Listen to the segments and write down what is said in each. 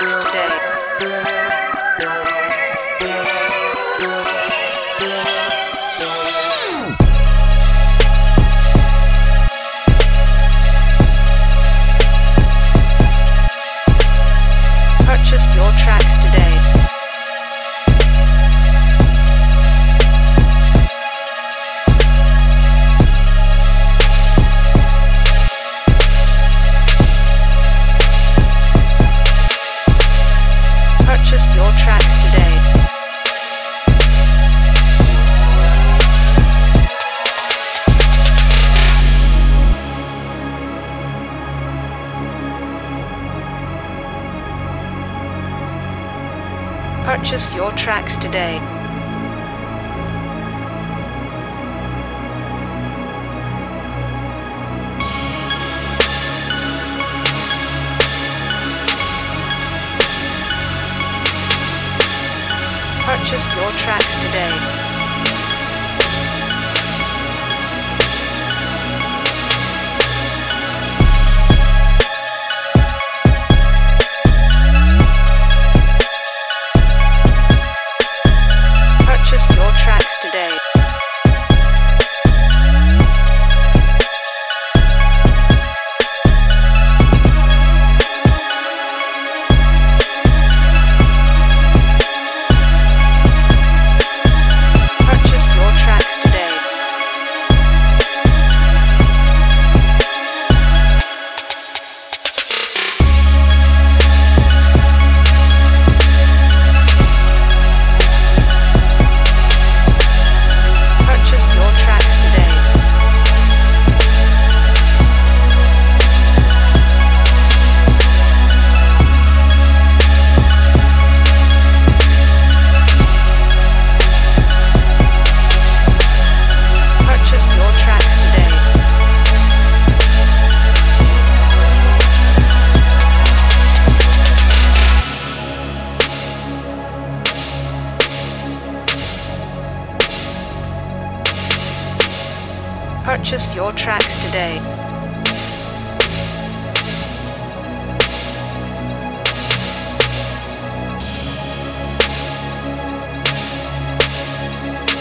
tracks today. Purchase your tracks today. Purchase your tracks today. Purchase your tracks today. Purchase your tracks today. Purchase your tracks today. Purchase your tracks today. Purchase your tracks today. Purchase your tracks today. Purchase your tracks today.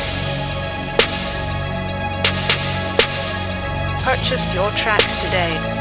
Purchase your tracks today.